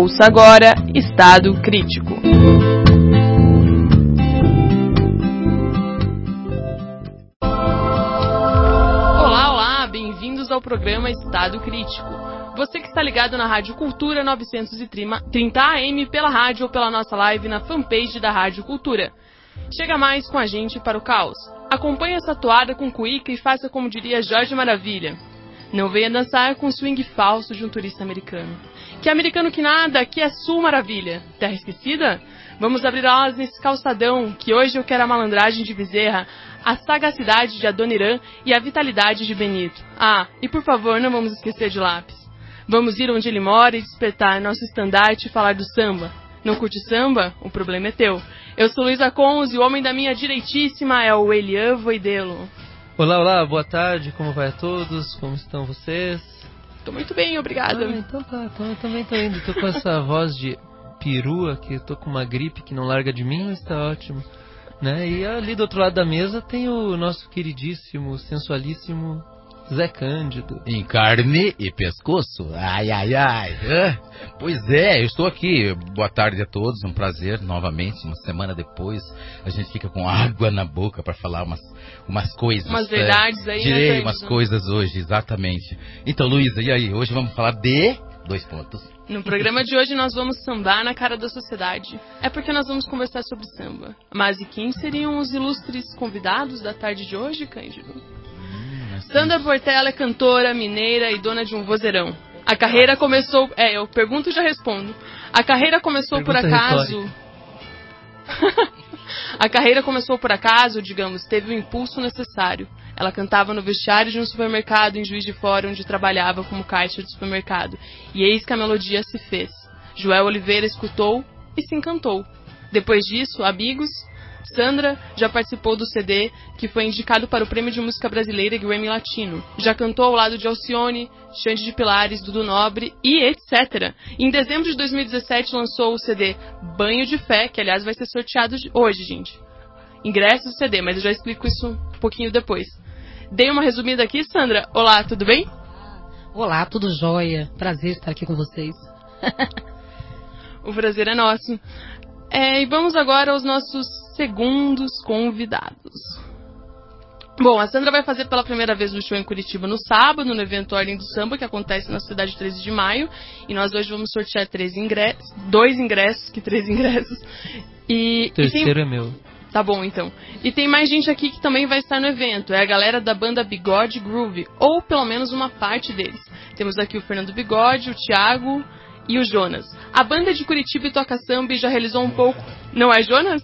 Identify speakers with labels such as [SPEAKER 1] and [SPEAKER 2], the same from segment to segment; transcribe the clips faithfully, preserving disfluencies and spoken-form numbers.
[SPEAKER 1] Ouça agora Estado Crítico. Olá, olá, bem-vindos ao programa Estado Crítico. Você que está ligado na Rádio Cultura novecentos e trinta A M pela rádio ou pela nossa live na fanpage da Rádio Cultura. Chega mais com a gente para o caos. Acompanhe essa toada com cuíca e faça como diria Jorge Maravilha. Não venha dançar com o swing falso de um turista americano. Que americano que nada, aqui é Sul Maravilha. Terra esquecida? Vamos abrir alas nesse calçadão, que hoje eu quero a malandragem de Bezerra, a sagacidade de Adoniran e a vitalidade de Benito. Ah, e por favor, não vamos esquecer de Lápis. Vamos ir onde ele mora e despertar nosso estandarte e falar do samba. Não curte samba? O problema é teu. Eu sou Luísa Cons e o homem da minha direitíssima é o Elian Voidelo.
[SPEAKER 2] Olá, olá, boa tarde, como vai a todos? Como estão vocês?
[SPEAKER 1] Tô muito bem, obrigada.
[SPEAKER 2] Ah, então tá, então eu também tô indo. Tô com essa voz de perua, que eu tô com uma gripe que não larga de mim, mas tá ótimo. Né? E ali do outro lado da mesa tem o nosso queridíssimo, sensualíssimo Zé Cândido.
[SPEAKER 3] Em carne e pescoço. Ai, ai, ai. É, pois é, eu estou aqui. Boa tarde a todos. Um prazer novamente. Uma semana depois, a gente fica com água na boca para falar umas, umas coisas.
[SPEAKER 1] Umas verdades
[SPEAKER 3] é,
[SPEAKER 1] aí,
[SPEAKER 3] direi
[SPEAKER 1] né,
[SPEAKER 3] umas coisas hoje, exatamente. Então, Luísa, e aí? Hoje vamos falar de... Dois pontos.
[SPEAKER 1] No programa de hoje nós vamos sambar na cara da sociedade. É porque nós vamos conversar sobre samba. Mas e quem seriam os ilustres convidados da tarde de hoje, Cândido? Sandra Portela é cantora, mineira e dona de um vozeirão. A carreira começou... É, eu pergunto e já respondo. A carreira começou
[SPEAKER 2] Pergunta
[SPEAKER 1] por acaso... A carreira começou por acaso, digamos, teve o impulso necessário. Ela cantava no vestiário de um supermercado em Juiz de Fora, onde trabalhava como caixa de supermercado. E eis que a melodia se fez. Joel Oliveira escutou e se encantou. Depois disso, amigos... Sandra já participou do C D que foi indicado para o Prêmio de Música Brasileira Grammy Latino. Já cantou ao lado de Alcione, Xande de Pilares, Dudu Nobre e etcétera. Em dezembro de dois mil e dezessete lançou o C D Banho de Fé, que aliás vai ser sorteado hoje, gente. Ingressos do C D, mas eu já explico isso um pouquinho depois. Dei uma resumida aqui, Sandra. Olá, tudo bem?
[SPEAKER 4] Olá, tudo jóia. Prazer estar aqui com vocês.
[SPEAKER 1] O prazer é nosso. É, e vamos agora aos nossos segundos convidados. Bom, a Sandra vai fazer pela primeira vez o show em Curitiba no sábado, no evento Ordem do Samba, que acontece na cidade treze de maio. E nós hoje vamos sortear três ingressos, dois ingressos, que três ingressos. E,
[SPEAKER 2] o terceiro
[SPEAKER 1] e tem...
[SPEAKER 2] é meu.
[SPEAKER 1] Tá bom, então. E tem mais gente aqui que também vai estar no evento. É a galera da banda Bigode Groove, ou pelo menos uma parte deles. Temos aqui o Fernando Bigode, o Thiago e o Jonas. A banda de Curitiba e toca samba e já realizou um pouco... Não é Jonas?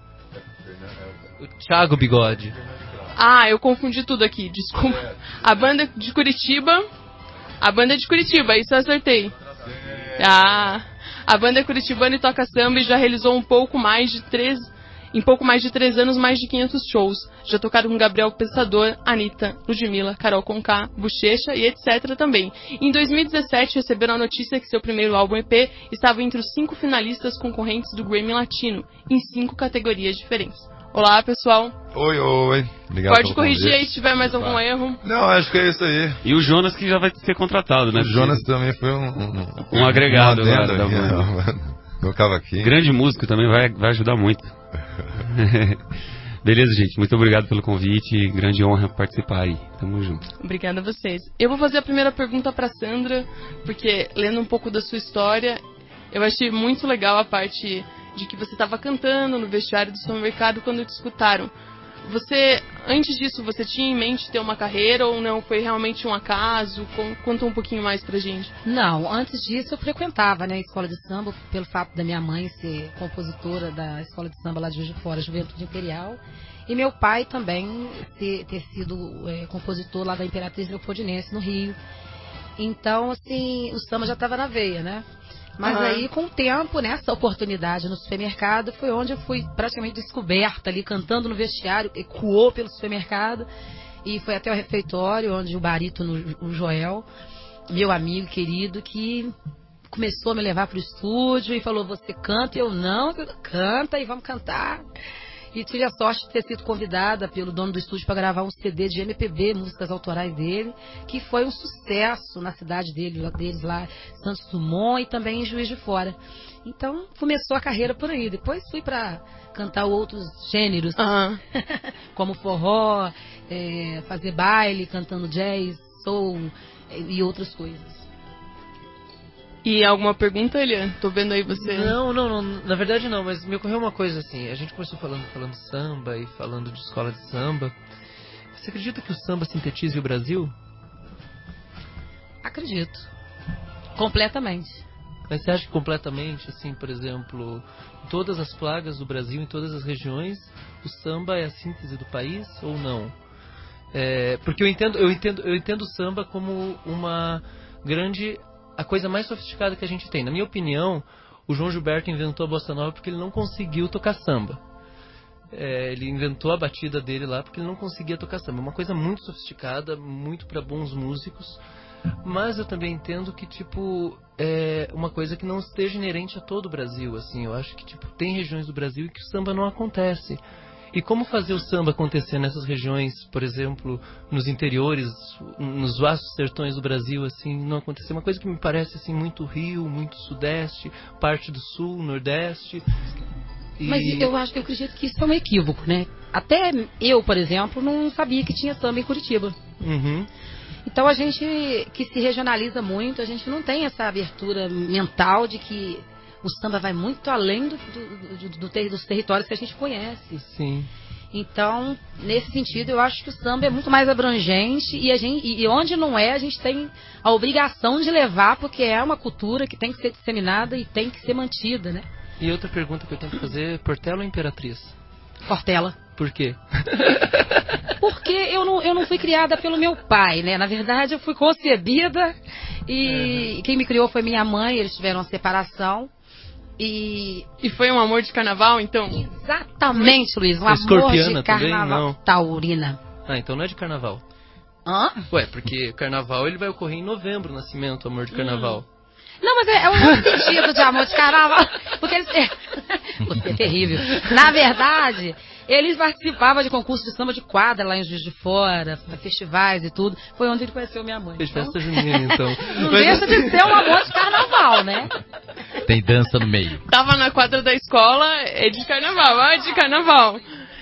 [SPEAKER 2] O Thiago Bigode.
[SPEAKER 1] Ah, eu confundi tudo aqui, desculpa. A banda de Curitiba... A banda de Curitiba, isso eu acertei. Ah, a banda é curitibana e toca samba e já realizou um pouco mais de três... Em pouco mais de três anos, mais de quinhentos shows. Já tocaram com Gabriel Pensador, Anitta, Ludmilla, Carol Conká, Bochecha e etcétera também. Em dois mil e dezessete, receberam a notícia que seu primeiro álbum E P estava entre os cinco finalistas concorrentes do Grammy Latino, em cinco categorias diferentes. Olá, pessoal.
[SPEAKER 5] Oi, oi. Obrigado.
[SPEAKER 1] Pode corrigir aí se tiver mais algum vai. erro.
[SPEAKER 5] Não, acho que é isso aí.
[SPEAKER 6] E o Jonas que já vai ser contratado, né?
[SPEAKER 5] O Jonas também foi um... Um,
[SPEAKER 6] um agregado
[SPEAKER 5] um
[SPEAKER 6] agora da banda.
[SPEAKER 5] No cavaquinho.
[SPEAKER 6] Grande músico também, vai, vai ajudar muito. Beleza, gente. Muito obrigado pelo convite. Grande honra participar aí. Tamo junto.
[SPEAKER 1] Obrigada a vocês. Eu vou fazer a primeira pergunta pra Sandra, porque lendo um pouco da sua história, eu achei muito legal a parte de que você estava cantando no vestiário do supermercado quando te escutaram. Você, antes disso, você tinha em mente ter uma carreira ou não? Foi realmente um acaso? Conta um pouquinho mais pra gente.
[SPEAKER 4] Não, antes disso eu frequentava, né, a escola de samba, pelo fato da minha mãe ser compositora da escola de samba lá de Juiz de Fora, Juventude Imperial, e meu pai também ter, ter sido é, compositor lá da Imperatriz Leopoldinense, no Rio. Então, assim, o samba já estava na veia, né? Mas uhum. aí, com o tempo, nessa oportunidade no supermercado, foi onde eu fui praticamente descoberta ali, cantando no vestiário, ecoou pelo supermercado, e foi até o refeitório, onde o barítono, o Joel, meu amigo querido, que começou a me levar para o estúdio e falou, você canta? E eu, não, canta e vamos cantar. E tive a sorte de ter sido convidada pelo dono do estúdio para gravar um C D de M P B, músicas autorais dele, que foi um sucesso na cidade dele, deles lá, Santos Dumont e também em Juiz de Fora. Então, começou a carreira por aí. Depois fui para cantar outros gêneros,
[SPEAKER 1] Uhum.
[SPEAKER 4] como forró, é, fazer baile, cantando jazz, soul e outras coisas.
[SPEAKER 1] E alguma pergunta, Elian? Tô vendo aí você.
[SPEAKER 2] Não, não, não, na verdade não, mas me ocorreu uma coisa assim, a gente começou falando, falando samba e falando de escola de samba. Você acredita que o samba sintetize o Brasil?
[SPEAKER 4] Acredito. Completamente.
[SPEAKER 2] Mas você acha que completamente, assim, por exemplo, em todas as plagas do Brasil, em todas as regiões, o samba é a síntese do país ou não? É, porque eu entendo, eu entendo, eu entendo o samba como uma grande, a coisa mais sofisticada que a gente tem. Na minha opinião, o João Gilberto inventou a bossa nova porque ele não conseguiu tocar samba. É, ele inventou a batida dele lá porque ele não conseguia tocar samba. É uma coisa muito sofisticada, muito para bons músicos. Mas eu também entendo que, tipo, é uma coisa que não esteja inerente a todo o Brasil, assim. Eu acho que, tipo, tem regiões do Brasil em que o samba não acontece. E como fazer o samba acontecer nessas regiões, por exemplo, nos interiores, nos vastos sertões do Brasil, assim, não acontecer? Uma coisa que me parece, assim, muito Rio, muito Sudeste, parte do Sul, Nordeste. E...
[SPEAKER 4] Mas eu acho que eu acredito que isso é um equívoco, né? Até eu, por exemplo, não sabia que tinha samba em Curitiba.
[SPEAKER 2] Uhum.
[SPEAKER 4] Então a gente que se regionaliza muito, a gente não tem essa abertura mental de que o samba vai muito além do, do, do, do ter, dos territórios que a gente conhece.
[SPEAKER 2] Sim.
[SPEAKER 4] Então, nesse sentido, eu acho que o samba é muito mais abrangente e, a gente, e onde não é, a gente tem a obrigação de levar, porque é uma cultura que tem que ser disseminada e tem que ser mantida, né?
[SPEAKER 2] E outra pergunta que eu tenho que fazer, Portela ou Imperatriz?
[SPEAKER 4] Portela.
[SPEAKER 2] Por quê?
[SPEAKER 4] Porque eu não, eu não fui criada pelo meu pai, né? Na verdade, eu fui concebida e uhum. quem me criou foi minha mãe, eles tiveram uma separação. E...
[SPEAKER 1] e foi um amor de carnaval, então?
[SPEAKER 4] Exatamente, Luiz, um
[SPEAKER 2] Escorpiana
[SPEAKER 4] amor de carnaval.
[SPEAKER 2] Também, não.
[SPEAKER 4] Taurina.
[SPEAKER 2] Ah, então não é de carnaval.
[SPEAKER 4] Hã?
[SPEAKER 2] Ué, porque carnaval ele vai ocorrer em novembro, o nascimento, o amor de carnaval.
[SPEAKER 4] Hum. Não, mas é, é um outro sentido de amor de carnaval. Porque eles... Você é terrível. Na verdade, eles participavam de concursos de samba de quadra lá em Juiz de Fora, festivais e tudo. Foi onde ele conheceu minha mãe.
[SPEAKER 2] Fez festa junina, então.
[SPEAKER 4] Não deixa de ser um amor de carnaval, né?
[SPEAKER 3] Tem dança no meio.
[SPEAKER 1] Tava na quadra da escola, é de carnaval, é de carnaval.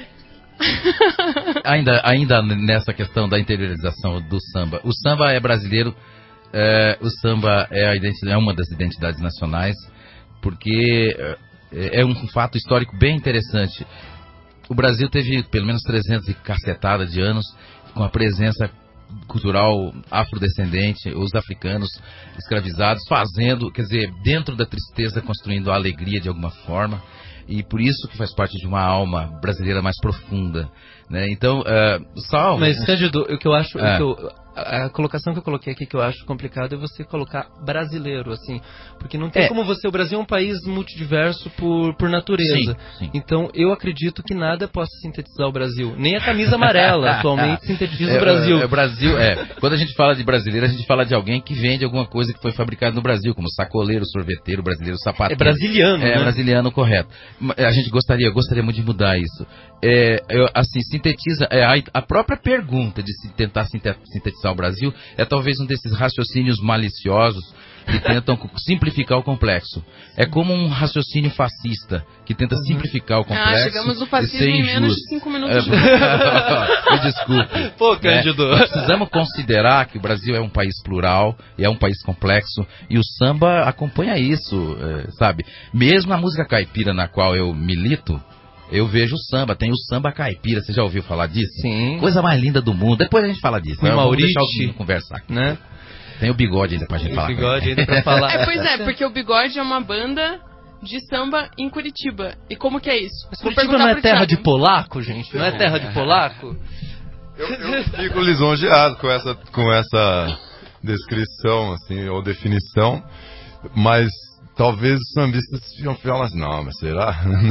[SPEAKER 3] Ainda, ainda nessa questão da interiorização do samba. O samba é brasileiro. É, o samba é, a identidade, é uma das identidades nacionais, porque é, é um fato histórico bem interessante. O Brasil teve pelo menos trezentos e cacetada de anos com a presença cultural afrodescendente, os africanos escravizados fazendo, quer dizer, dentro da tristeza construindo a alegria de alguma forma. E por isso que faz parte de uma alma brasileira mais profunda, né? Então, uh, só...
[SPEAKER 2] Mas, Cândido, o que eu acho...
[SPEAKER 3] É.
[SPEAKER 2] O que eu, a, a colocação que eu coloquei aqui que eu acho complicado é você colocar brasileiro, assim. Porque não tem
[SPEAKER 3] É.
[SPEAKER 2] como você... O Brasil é um país multidiverso por, por natureza.
[SPEAKER 3] Sim, sim.
[SPEAKER 2] Então, eu acredito que nada possa sintetizar o Brasil. Nem a camisa amarela atualmente sintetiza
[SPEAKER 3] É,
[SPEAKER 2] o Brasil.
[SPEAKER 3] É, é, Brasil, é. Quando a gente fala de brasileiro, a gente fala de alguém que vende alguma coisa que foi fabricada no Brasil, como sacoleiro, sorveteiro, brasileiro, sapateiro.
[SPEAKER 2] É brasiliano,
[SPEAKER 3] É,
[SPEAKER 2] né?
[SPEAKER 3] brasiliano, correto. A gente gostaria, gostaria muito de mudar isso. É, eu, assim, sintetiza, é, a, a própria pergunta de se tentar sinte- sintetizar o Brasil é talvez um desses raciocínios maliciosos que tentam simplificar o complexo. É como um raciocínio fascista que tenta simplificar o complexo.
[SPEAKER 1] Ah, chegamos no
[SPEAKER 3] e
[SPEAKER 1] fascismo
[SPEAKER 3] ser
[SPEAKER 1] em menos
[SPEAKER 3] injusto.
[SPEAKER 1] de cinco minutos.
[SPEAKER 3] É, me desculpe.
[SPEAKER 2] Pô, Cândido.
[SPEAKER 3] Nós precisamos considerar que o Brasil é um país plural e é um país complexo e o samba acompanha isso, é, sabe? Mesmo a música caipira na qual eu milito, eu vejo o samba, tem o samba caipira, você já ouviu falar disso?
[SPEAKER 2] Sim.
[SPEAKER 3] Coisa mais linda do mundo. Depois a gente fala disso.
[SPEAKER 2] Com
[SPEAKER 3] né? Vamos deixar o
[SPEAKER 2] Mauriti,
[SPEAKER 3] menino conversar aqui.
[SPEAKER 2] né?
[SPEAKER 3] Tem o bigode ainda pra gente
[SPEAKER 2] O
[SPEAKER 3] falar.
[SPEAKER 2] bigode ainda pra falar.
[SPEAKER 1] É, pois é, porque o Bigode é uma banda de samba em Curitiba. E como que é isso?
[SPEAKER 2] Mas
[SPEAKER 1] Vou
[SPEAKER 2] Curitiba
[SPEAKER 1] perguntar
[SPEAKER 2] não é
[SPEAKER 1] pro
[SPEAKER 2] terra
[SPEAKER 1] Thiago.
[SPEAKER 2] de polaco, gente? Não é terra de polaco?
[SPEAKER 5] Eu, eu fico lisonjeado com essa, com essa descrição, assim, ou definição, mas talvez os sambistas iam falar assim, não, mas será?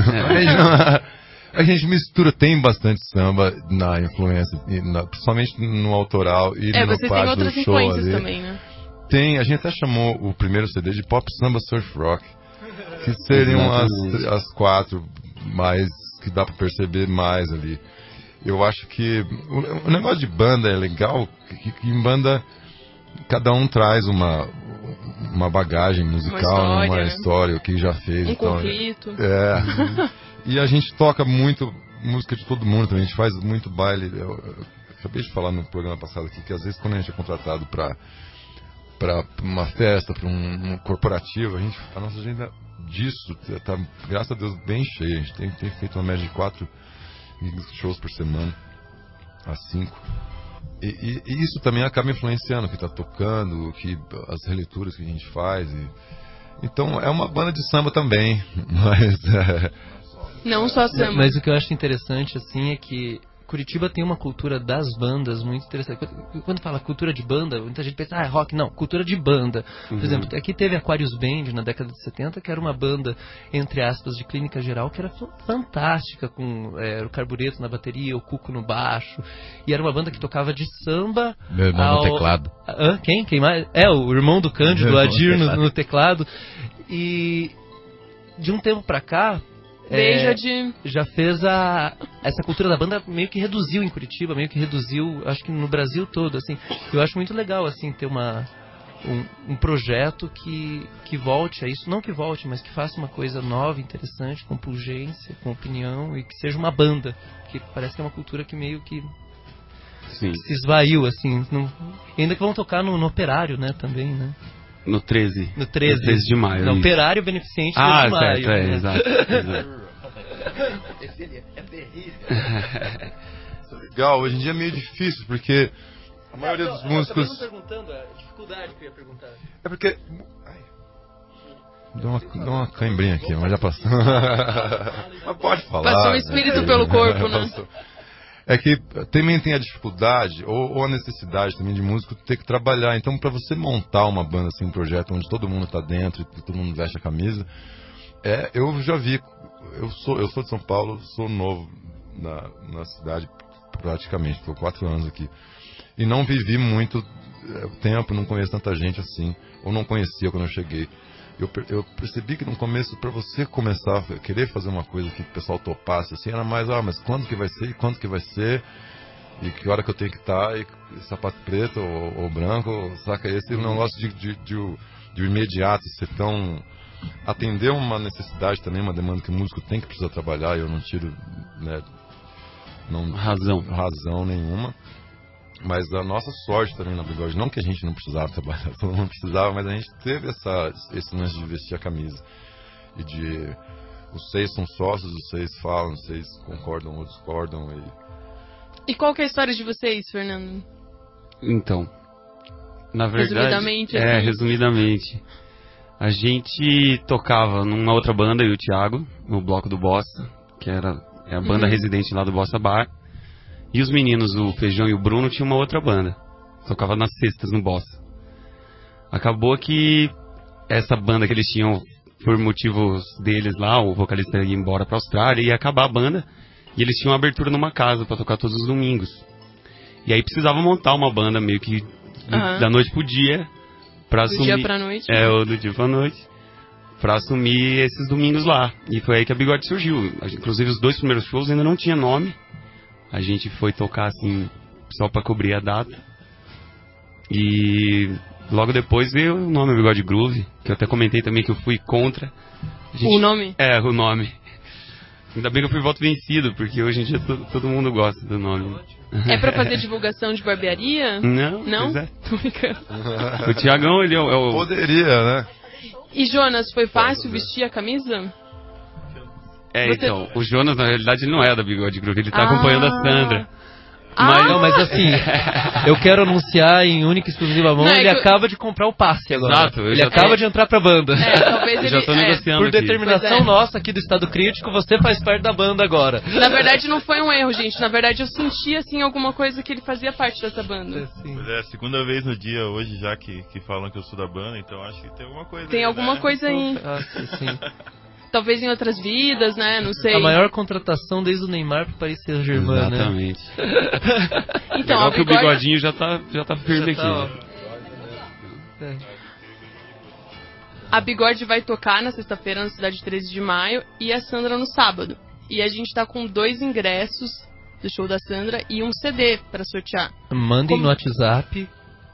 [SPEAKER 5] A gente mistura, tem bastante samba na influência, na, principalmente no autoral e
[SPEAKER 1] É,
[SPEAKER 5] no
[SPEAKER 1] vocês têm
[SPEAKER 5] parte
[SPEAKER 1] outras
[SPEAKER 5] do show
[SPEAKER 1] influências
[SPEAKER 5] ali.
[SPEAKER 1] também, né?
[SPEAKER 5] Tem, a gente até chamou o primeiro C D de Pop Samba Surf Rock, que seriam as, as quatro mais que dá para perceber mais ali. Eu acho que o, o negócio de banda é legal, que, que em banda cada um traz uma, uma bagagem musical, uma história, uma história, né? O que já fez.
[SPEAKER 1] Um
[SPEAKER 5] então,
[SPEAKER 1] conflito.
[SPEAKER 5] É. E a gente toca muito música de todo mundo também, a gente faz muito baile. Eu, eu acabei de falar no programa passado aqui que às vezes quando a gente é contratado para para uma festa, para um, um corporativo, a gente, a nossa agenda disso está, graças a Deus, bem cheia. A gente tem, tem feito uma média de quatro shows por semana, a cinco. E, e, e isso também acaba influenciando o que está tocando, que, as releituras que a gente faz. E, então é uma banda de samba também, mas... É,
[SPEAKER 1] não só samba.
[SPEAKER 2] Mas o que eu acho interessante assim é que Curitiba tem uma cultura das bandas muito interessante. Quando fala cultura de banda, muita gente pensa, ah, é rock. Não, cultura de banda. Por uhum. exemplo, aqui teve Aquarius Band na década de setenta, que era uma banda, entre aspas, de clínica geral, que era fantástica, com é, o Carbureto na bateria, o Cuco no baixo. E era uma banda que tocava de samba...
[SPEAKER 3] Meu irmão ao... no teclado.
[SPEAKER 2] Hã? Quem? Quem mais? É, o irmão do Cândido, o Adir no, no teclado. E de um tempo pra cá...
[SPEAKER 1] Beija
[SPEAKER 2] é,
[SPEAKER 1] de...
[SPEAKER 2] já fez a... Essa cultura da banda meio que reduziu em Curitiba, meio que reduziu, acho que no Brasil todo, assim. Eu acho muito legal, assim, ter uma... Um, um projeto que, que volte a isso, não que volte, mas que faça uma coisa nova, interessante, com pungência, com opinião, e que seja uma banda, que parece que é uma cultura que meio que,
[SPEAKER 6] Sim.
[SPEAKER 2] que se esvaiu, assim. Não, ainda que vão tocar no, no Operário, né, também, né?
[SPEAKER 6] No treze.
[SPEAKER 2] No treze.
[SPEAKER 6] No treze de maio.
[SPEAKER 2] No
[SPEAKER 6] isso.
[SPEAKER 2] Operário Beneficente
[SPEAKER 6] ah,
[SPEAKER 2] de maio.
[SPEAKER 6] certo, é,
[SPEAKER 2] né?
[SPEAKER 6] exato. exato.
[SPEAKER 2] É terrível.
[SPEAKER 5] Legal, hoje em dia é meio difícil, porque a maioria dos músicos...
[SPEAKER 2] Eu perguntando a dificuldade que eu ia perguntar.
[SPEAKER 5] É porque... Ai. Deu uma, deu uma cãibrinha aqui, mas já passou. Mas pode falar.
[SPEAKER 1] Passou um espírito né? pelo corpo, né?
[SPEAKER 5] Passou. É que também tem a dificuldade, ou, ou a necessidade também de músico ter que trabalhar. Então, para você montar uma banda, assim, um projeto onde todo mundo tá dentro e todo mundo veste a camisa, é, eu já vi... Eu sou, eu sou de São Paulo, sou novo na, na cidade praticamente, estou quatro anos aqui. E não vivi muito tempo, não conheço tanta gente assim, ou não conhecia quando eu cheguei. Eu, eu percebi que no começo, para você começar a querer fazer uma coisa que o pessoal topasse, assim, era mais, ah, mas quando que vai ser, e quando que vai ser, e que hora que eu tenho que estar, e, e sapato preto ou, ou branco, saca? Esse negócio de, de, de, de imediato ser tão... Atender uma necessidade também, uma demanda que o músico tem que precisar trabalhar, e eu não tiro, né, não,
[SPEAKER 6] razão.
[SPEAKER 5] razão nenhuma. Mas a nossa sorte também na Bigode, não que a gente não precisava trabalhar, todo mundo precisava, mas a gente teve essa, esse lance de vestir a camisa. E de... Os seis são sócios, os seis falam, os seis concordam ou discordam. E,
[SPEAKER 1] e qual que é a história de vocês, Fernando?
[SPEAKER 6] Então, na verdade...
[SPEAKER 1] Resumidamente.
[SPEAKER 6] É,
[SPEAKER 1] assim.
[SPEAKER 6] resumidamente. A gente tocava numa outra banda, eu e o Thiago, no Bloco do Bossa, que era é a banda uhum. residente lá do Bossa Bar. E os meninos, o Feijão e o Bruno, tinham uma outra banda. Tocava nas sextas no Bossa. Acabou que essa banda que eles tinham, por motivos deles lá, o vocalista ia embora pra Austrália, ia acabar a banda. E eles tinham uma abertura numa casa pra tocar todos os domingos. E aí precisava montar uma banda meio que uhum. da noite pro dia. Pra
[SPEAKER 1] do
[SPEAKER 6] assumir,
[SPEAKER 1] dia pra noite.
[SPEAKER 6] É, ou do dia pra noite. Pra assumir esses domingos lá. E foi aí que a Bigode surgiu. Inclusive os dois primeiros shows ainda não tinha nome. A gente foi tocar assim, só pra cobrir a data. E logo depois veio o nome Bigode Groove, que eu até comentei também que eu fui contra. A gente...
[SPEAKER 1] O nome?
[SPEAKER 6] É, o nome. Ainda bem que eu fui voto vencido, porque hoje em dia todo, todo mundo gosta do nome.
[SPEAKER 1] É pra fazer divulgação de barbearia?
[SPEAKER 6] Não,
[SPEAKER 1] não.
[SPEAKER 6] É.
[SPEAKER 1] Tô brincando.
[SPEAKER 6] O Tiagão, ele é o, é o...
[SPEAKER 5] Poderia, né?
[SPEAKER 1] E Jonas, foi fácil vestir a camisa?
[SPEAKER 6] É,
[SPEAKER 1] Você...
[SPEAKER 6] então, o Jonas, na realidade, ele não é da Bigode Groove, ele tá ah. acompanhando a Sandra.
[SPEAKER 2] Ah. Mas, não, mas assim, eu quero anunciar em única e exclusiva mão, não, ele é que... acaba de comprar o passe agora.
[SPEAKER 6] Exato.
[SPEAKER 2] Ele
[SPEAKER 6] já
[SPEAKER 2] acaba
[SPEAKER 6] tô...
[SPEAKER 2] de entrar pra banda.
[SPEAKER 1] É, talvez ele...
[SPEAKER 6] já tô negociando
[SPEAKER 2] Por
[SPEAKER 6] aqui.
[SPEAKER 2] determinação
[SPEAKER 1] é.
[SPEAKER 2] nossa aqui do Estado Crítico, você faz parte da banda agora.
[SPEAKER 1] Na verdade não foi um erro, gente. Na verdade eu senti, assim, alguma coisa que ele fazia parte dessa banda.
[SPEAKER 7] É, pois é, segunda vez no dia hoje já que, que falam que eu sou da banda, então acho que tem alguma coisa
[SPEAKER 1] Tem
[SPEAKER 6] é
[SPEAKER 7] aí,
[SPEAKER 1] alguma
[SPEAKER 7] né?
[SPEAKER 1] coisa aí.
[SPEAKER 2] Ah, sim, sim.
[SPEAKER 1] Talvez em outras vidas, né? Não sei.
[SPEAKER 2] A maior contratação desde o Neymar pro Paris Saint-Germain, né?
[SPEAKER 6] Exatamente.
[SPEAKER 1] Então,
[SPEAKER 6] legal
[SPEAKER 1] a
[SPEAKER 6] que o bigodinho já tá, já tá firme
[SPEAKER 2] já tá,
[SPEAKER 6] aqui.
[SPEAKER 2] É.
[SPEAKER 1] A Bigode vai tocar na sexta-feira na cidade de treze de maio e a Sandra no sábado. e a gente tá com dois ingressos do show da Sandra e um C D para sortear.
[SPEAKER 2] Mandem
[SPEAKER 1] Como...
[SPEAKER 2] no WhatsApp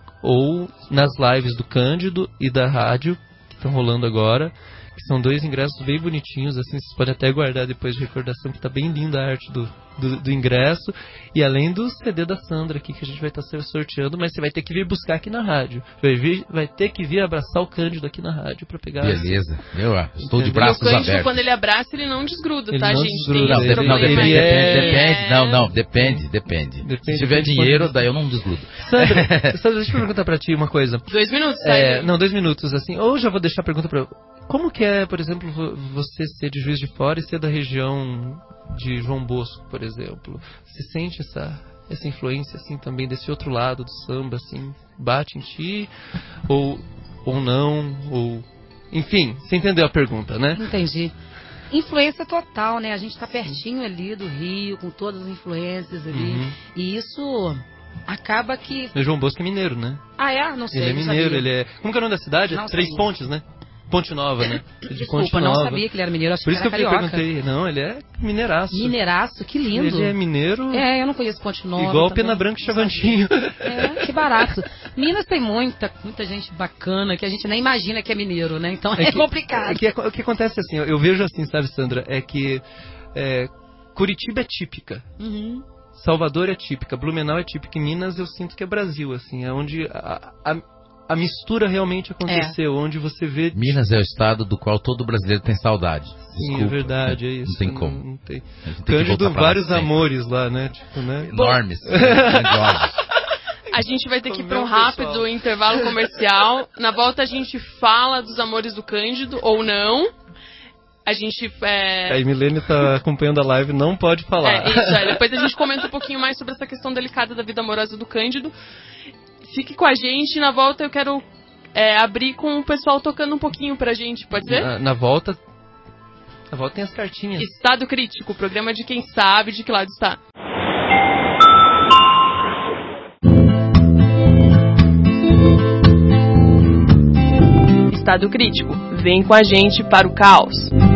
[SPEAKER 2] ou nas lives do Cândido e da rádio, que estão rolando agora, que são dois ingressos bem bonitinhos, assim, vocês podem até guardar depois de recordação, que tá bem linda a arte do, do, do ingresso, e além do C D da Sandra aqui, que a gente vai estar tá sorteando, mas você vai ter que vir buscar aqui na rádio, vai, vir, vai ter que vir abraçar o Cândido aqui na rádio pra pegar.
[SPEAKER 3] Beleza, eu estou de
[SPEAKER 1] E o
[SPEAKER 3] braços
[SPEAKER 1] Cândido,
[SPEAKER 3] abertos.
[SPEAKER 1] quando ele abraça, ele não desgruda,
[SPEAKER 2] Ele
[SPEAKER 1] tá,
[SPEAKER 2] não
[SPEAKER 1] gente?
[SPEAKER 2] desgruda,
[SPEAKER 1] Tem
[SPEAKER 3] Não,
[SPEAKER 1] esse
[SPEAKER 3] de-
[SPEAKER 1] problema
[SPEAKER 3] não, depende,
[SPEAKER 1] aí.
[SPEAKER 2] Ele
[SPEAKER 3] depende,
[SPEAKER 2] é-
[SPEAKER 3] depende. Não, não, depende, depende.
[SPEAKER 2] Depende
[SPEAKER 3] Se tiver
[SPEAKER 2] do
[SPEAKER 3] dinheiro,
[SPEAKER 2] ponto de
[SPEAKER 3] daí eu não desgrudo.
[SPEAKER 2] Sandra, Sandra, deixa eu perguntar pra ti uma coisa.
[SPEAKER 1] Dois minutos, tá?
[SPEAKER 2] É, não, dois minutos, assim. Ou já vou deixar a pergunta pra... Como que é, por exemplo, vo- você ser de Juiz de Fora e ser da região de João Bosco, por exemplo? Você sente essa, essa influência, assim, também desse outro lado do samba, assim? Bate em ti? Ou, ou não? Ou... Enfim, você entendeu a pergunta, né?
[SPEAKER 4] Entendi. Influência total, né? A gente tá pertinho ali do Rio, com todas as influências ali.
[SPEAKER 2] Uhum.
[SPEAKER 4] E isso acaba que...
[SPEAKER 2] O João Bosco é mineiro, né?
[SPEAKER 4] Ah, é? Não sei.
[SPEAKER 2] Ele é
[SPEAKER 4] não
[SPEAKER 2] mineiro,
[SPEAKER 4] sabia.
[SPEAKER 2] ele é... Como que é o nome da cidade?
[SPEAKER 4] Não
[SPEAKER 2] Três
[SPEAKER 4] sabia.
[SPEAKER 2] Pontes, né? Ponte Nova, né? De
[SPEAKER 4] Desculpa,
[SPEAKER 2] Ponte
[SPEAKER 4] não
[SPEAKER 2] Nova.
[SPEAKER 4] sabia que ele era mineiro. Acho
[SPEAKER 2] Por isso que
[SPEAKER 4] que
[SPEAKER 2] eu
[SPEAKER 4] era carioca.
[SPEAKER 2] perguntei. Não, ele é mineiraço.
[SPEAKER 4] Mineiraço, que lindo.
[SPEAKER 2] Ele é mineiro...
[SPEAKER 4] É, eu não conheço Ponte Nova.
[SPEAKER 2] igual
[SPEAKER 4] também.
[SPEAKER 2] Pena Branca e Chavantinho.
[SPEAKER 4] É, que barato. Minas tem muita, muita gente bacana que a gente nem imagina que é mineiro, né? Então é,
[SPEAKER 2] que-
[SPEAKER 4] complicado.
[SPEAKER 2] É que, o que acontece assim, eu, eu vejo assim, sabe, Sandra, é que é, Curitiba é típica,
[SPEAKER 4] Uhum.
[SPEAKER 2] Salvador é típica, Blumenau é típica, e Minas eu sinto que é Brasil, assim, é onde a, a, a mistura realmente aconteceu, onde você vê...
[SPEAKER 3] Minas é o estado do qual todo brasileiro tem saudade.
[SPEAKER 2] Sim,
[SPEAKER 3] Desculpa.
[SPEAKER 2] é verdade, é isso.
[SPEAKER 3] Não tem como.
[SPEAKER 2] Não, não tem.
[SPEAKER 3] A gente tem que
[SPEAKER 2] Cândido,
[SPEAKER 3] voltar pra lá
[SPEAKER 2] vários
[SPEAKER 3] sempre.
[SPEAKER 2] amores lá, né? Tipo, né?
[SPEAKER 3] Enormes. grandiosos.
[SPEAKER 1] A gente vai ter que ir para um
[SPEAKER 2] Meu pessoal.
[SPEAKER 1] rápido intervalo comercial. Na volta a gente fala dos amores do Cândido, ou não. A gente... É...
[SPEAKER 2] A Milene tá acompanhando a live, não pode falar.
[SPEAKER 1] É, isso, é. Depois a gente comenta um pouquinho mais sobre essa questão delicada da vida amorosa do Cândido. Fique com a gente. Na volta eu quero é, abrir com o pessoal tocando um pouquinho pra gente, pode ser?
[SPEAKER 2] Na, na volta... Na volta tem as cartinhas.
[SPEAKER 1] Estado Crítico, o programa de quem sabe de que lado está. Estado Crítico, vem com a gente para o caos.